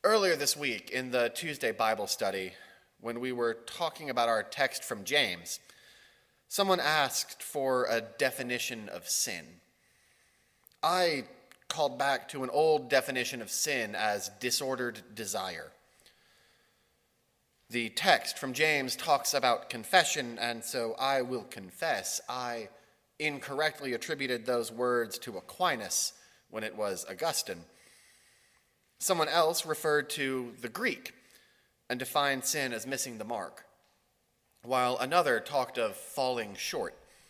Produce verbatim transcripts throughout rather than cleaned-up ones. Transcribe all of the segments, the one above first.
Earlier this week in the Tuesday Bible study, when we were talking about our text from James, someone asked for a definition of sin. I called back to an old definition of sin as disordered desire. The text from James talks about confession, and so I will confess I incorrectly attributed those words to Aquinas when it was Augustine. Someone else referred to the Greek and defined sin as missing the mark, while another talked of falling short.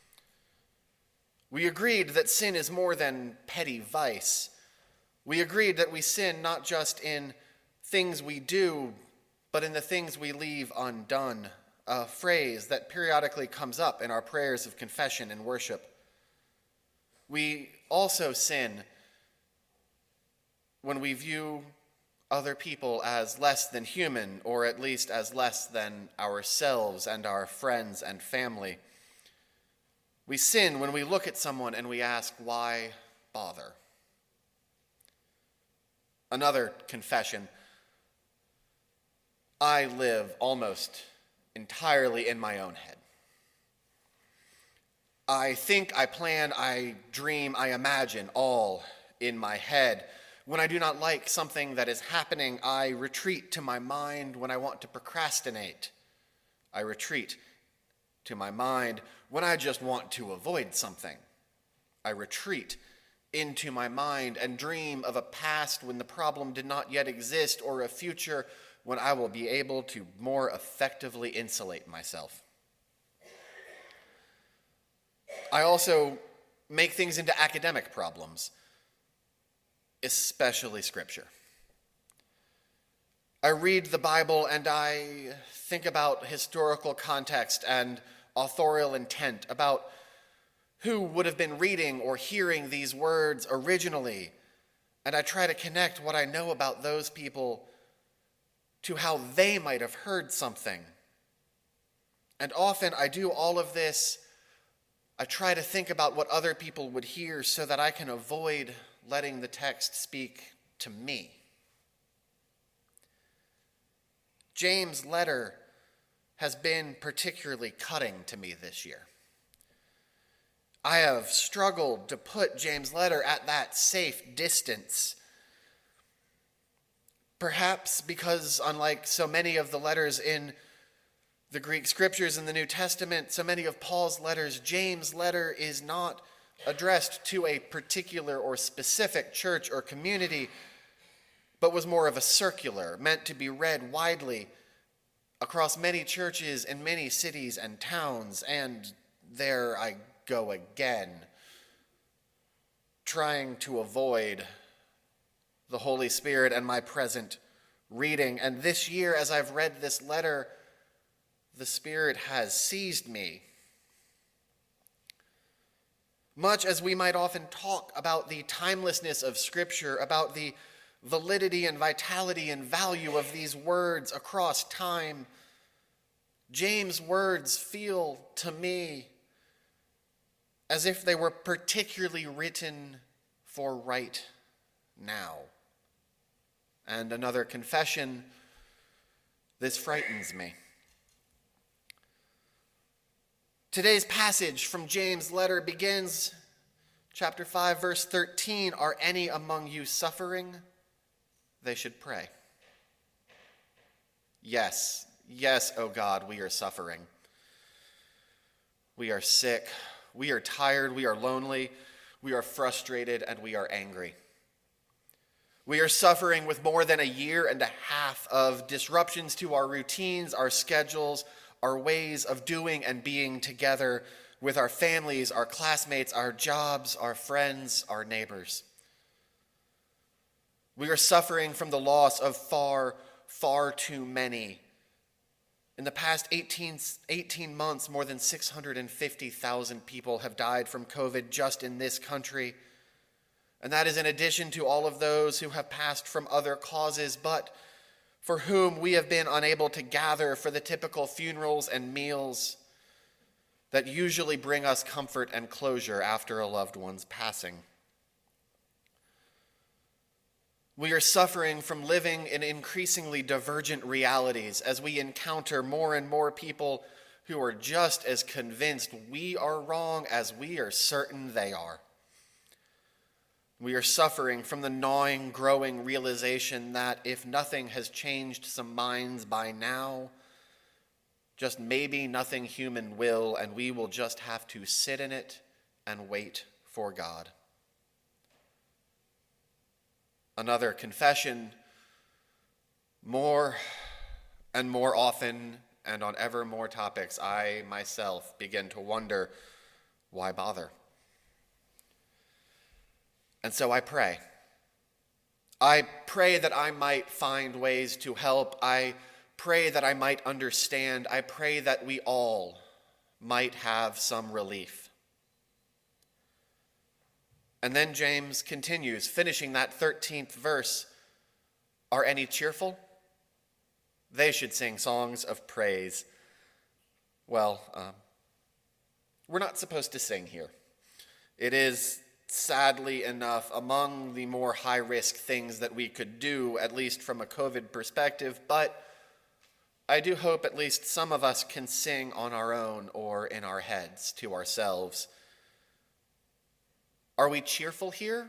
We agreed that sin is more than petty vice. We agreed that we sin not just in things we do, but in the things we leave undone, a phrase that periodically comes up in our prayers of confession and worship. We also sin when we view other people as less than human, or at least as less than ourselves and our friends and family. We sin when we look at someone and we ask, why bother? Another confession. I live almost entirely in my own head. I think, I plan, I dream, I imagine all in my head. When I do not like something that is happening, I retreat to my mind. When I want to procrastinate, I retreat to my mind. When I just want to avoid something, I retreat into my mind and dream of a past when the problem did not yet exist, or a future when I will be able to more effectively insulate myself. I also make things into academic problems, especially Scripture. I read the Bible and I think about historical context and authorial intent, about who would have been reading or hearing these words originally, and I try to connect what I know about those people to how they might have heard something. And often I do all of this, I try to think about what other people would hear so that I can avoid letting the text speak to me. James' letter has been particularly cutting to me this year. I have struggled to put James' letter at that safe distance. Perhaps because, unlike so many of the letters in the Greek scriptures in the New Testament, so many of Paul's letters, James' letter is not addressed to a particular or specific church or community, but was more of a circular, meant to be read widely across many churches in many cities and towns. And there I go again, trying to avoid the Holy Spirit and my present reading. And this year, as I've read this letter, the Spirit has seized me. Much as we might often talk about the timelessness of Scripture, about the validity and vitality and value of these words across time, James' words feel to me as if they were particularly written for right now. And another confession, this frightens me. Today's passage from James' letter begins, chapter five, verse thirteen, "Are any among you suffering? They should pray." Yes, yes, O God, we are suffering. We are sick, we are tired, we are lonely, we are frustrated, and we are angry. We are suffering with more than a year and a half of disruptions to our routines, our schedules, our ways of doing and being together with our families, our classmates, our jobs, our friends, our neighbors. We are suffering from the loss of far, far too many. In the past eighteen, eighteen months, more than six hundred fifty thousand people have died from COVID just in this country. And that is in addition to all of those who have passed from other causes, but for whom we have been unable to gather for the typical funerals and meals that usually bring us comfort and closure after a loved one's passing. We are suffering from living in increasingly divergent realities as we encounter more and more people who are just as convinced we are wrong as we are certain they are. We are suffering from the gnawing, growing realization that if nothing has changed some minds by now, just maybe nothing human will, and we will just have to sit in it and wait for God. Another confession, more and more often and on ever more topics, I myself begin to wonder, why bother? And so I pray. I pray that I might find ways to help. I pray that I might understand. I pray that we all might have some relief. And then James continues, finishing that thirteenth verse. Are any cheerful? They should sing songs of praise. Well, um, we're not supposed to sing here. It is, sadly enough, among the more high-risk things that we could do, at least from a COVID perspective, but I do hope at least some of us can sing on our own or in our heads to ourselves. Are we cheerful here?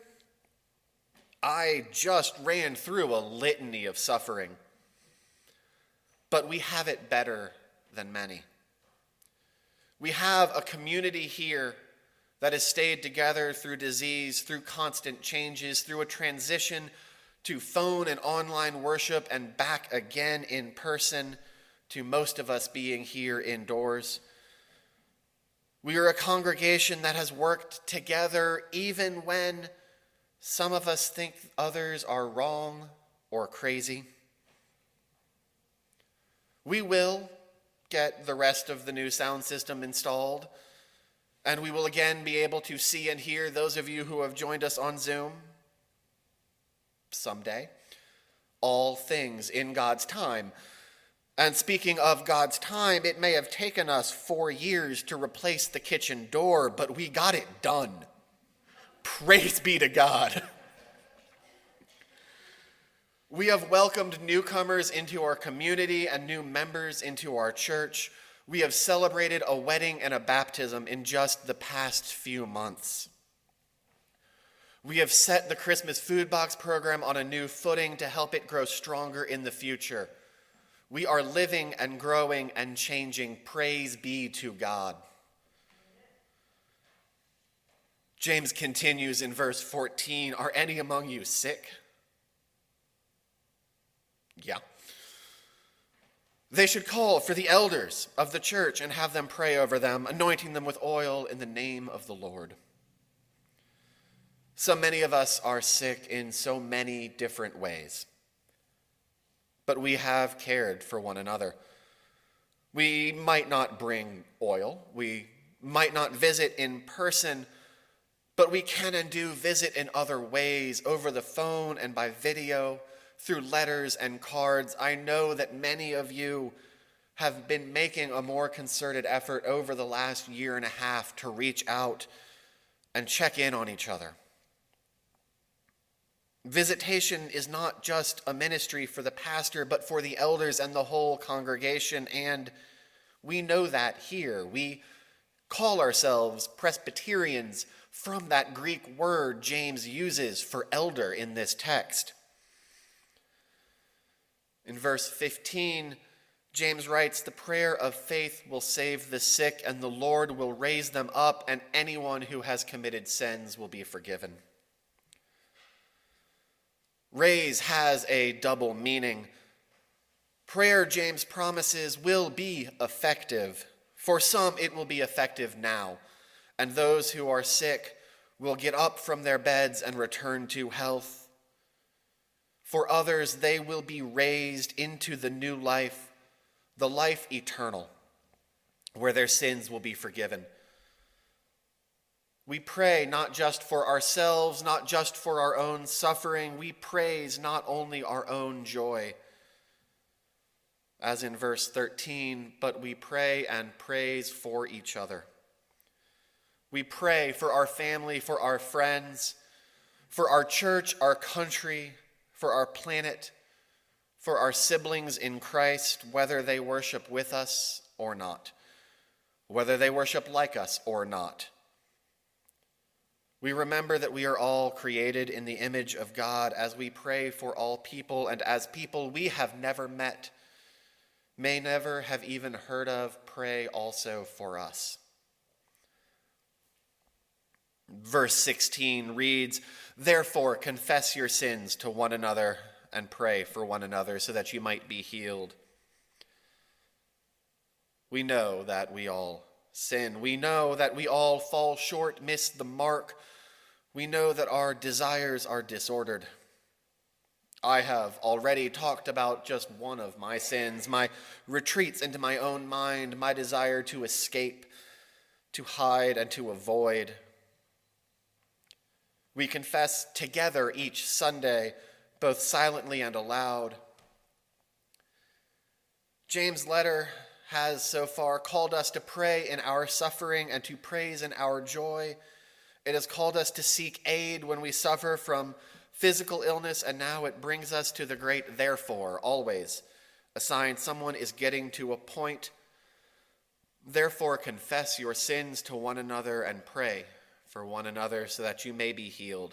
I just ran through a litany of suffering, but we have it better than many. We have a community here that has stayed together through disease, through constant changes, through a transition to phone and online worship and back again in person, to most of us being here indoors. We are a congregation that has worked together even when some of us think others are wrong or crazy. We will get the rest of the new sound system installed, and we will again be able to see and hear those of you who have joined us on Zoom someday. All things in God's time. And speaking of God's time, it may have taken us four years to replace the kitchen door, but we got it done. Praise be to God. We have welcomed newcomers into our community and new members into our church. We have celebrated a wedding and a baptism in just the past few months. We have set the Christmas food box program on a new footing to help it grow stronger in the future. We are living and growing and changing. Praise be to God. James continues in verse fourteen, are any among you sick? Yeah. They should call for the elders of the church and have them pray over them, anointing them with oil in the name of the Lord. So many of us are sick in so many different ways, but we have cared for one another. We might not bring oil, we might not visit in person, but we can and do visit in other ways, over the phone and by video, through letters and cards. I know that many of you have been making a more concerted effort over the last year and a half to reach out and check in on each other. Visitation is not just a ministry for the pastor, but for the elders and the whole congregation, and we know that here. We call ourselves Presbyterians from that Greek word James uses for elder in this text. In verse fifteen, James writes, the prayer of faith will save the sick, and the Lord will raise them up, and anyone who has committed sins will be forgiven. Raise has a double meaning. Prayer, James promises, will be effective. For some, it will be effective now, and those who are sick will get up from their beds and return to health. For others, they will be raised into the new life, the life eternal, where their sins will be forgiven. We pray not just for ourselves, not just for our own suffering. We praise not only our own joy, as in verse thirteen, but we pray and praise for each other. We pray for our family, for our friends, for our church, our country, for our planet, for our siblings in Christ, whether they worship with us or not, whether they worship like us or not. We remember that we are all created in the image of God as we pray for all people, and as people we have never met, may never have even heard of, pray also for us. Verse sixteen reads, "Therefore confess your sins to one another and pray for one another so that you might be healed." We know that we all sin. We know that we all fall short, miss the mark. We know that our desires are disordered. I have already talked about just one of my sins, my retreats into my own mind, my desire to escape, to hide, and to avoid. We confess together each Sunday, both silently and aloud. James' letter has so far called us to pray in our suffering and to praise in our joy. It has called us to seek aid when we suffer from physical illness, and now it brings us to the great therefore, always, a sign someone is getting to a point. Therefore confess your sins to one another and pray for one another so that you may be healed.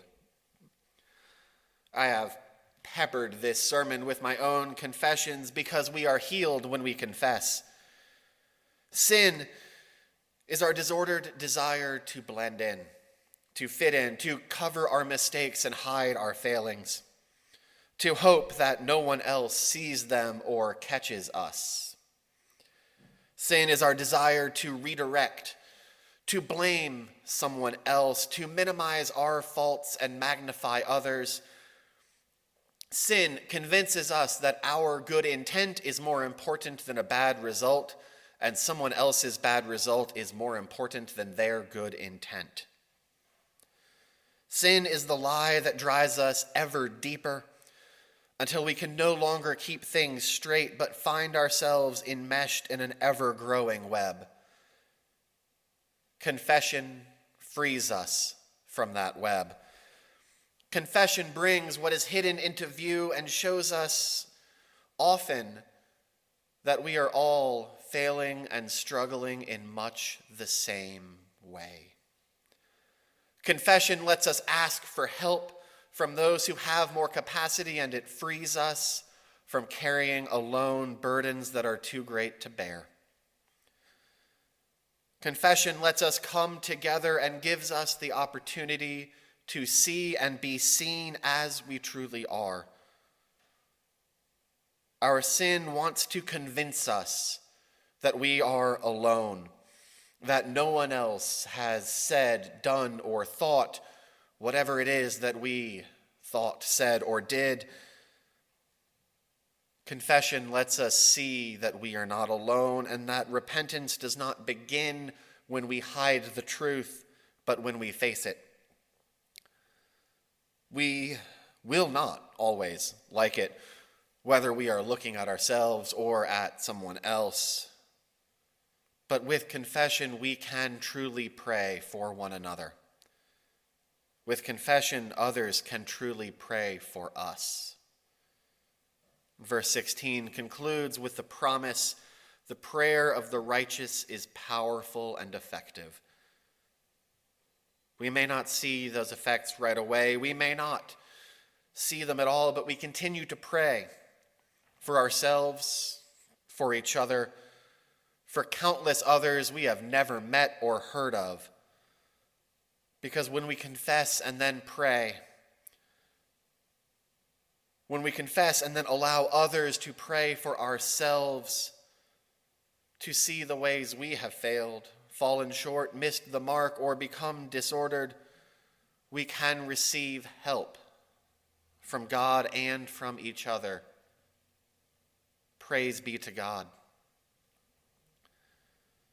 I have peppered this sermon with my own confessions because we are healed when we confess. Sin is our disordered desire to blend in, to fit in, to cover our mistakes and hide our failings, to hope that no one else sees them or catches us. Sin is our desire to redirect, to blame someone else, to minimize our faults and magnify others. Sin convinces us that our good intent is more important than a bad result, and someone else's bad result is more important than their good intent. Sin is the lie that drives us ever deeper until we can no longer keep things straight but find ourselves enmeshed in an ever-growing web. Confession frees us from that web. Confession brings what is hidden into view and shows us often that we are all failing and struggling in much the same way. Confession lets us ask for help from those who have more capacity, and it frees us from carrying alone burdens that are too great to bear. Confession lets us come together and gives us the opportunity to see and be seen as we truly are. Our sin wants to convince us that we are alone, that no one else has said, done, or thought whatever it is that we thought, said, or did. Confession lets us see that we are not alone and that repentance does not begin when we hide the truth, but when we face it. We will not always like it, whether we are looking at ourselves or at someone else. But with confession, we can truly pray for one another. With confession, others can truly pray for us. Verse sixteen concludes with the promise, "The prayer of the righteous is powerful and effective." We may not see those effects right away. We may not see them at all, but we continue to pray for ourselves, for each other, for countless others we have never met or heard of. Because when we confess and then pray, when we confess and then allow others to pray for ourselves, to see the ways we have failed, fallen short, missed the mark, or become disordered, we can receive help from God and from each other. Praise be to God.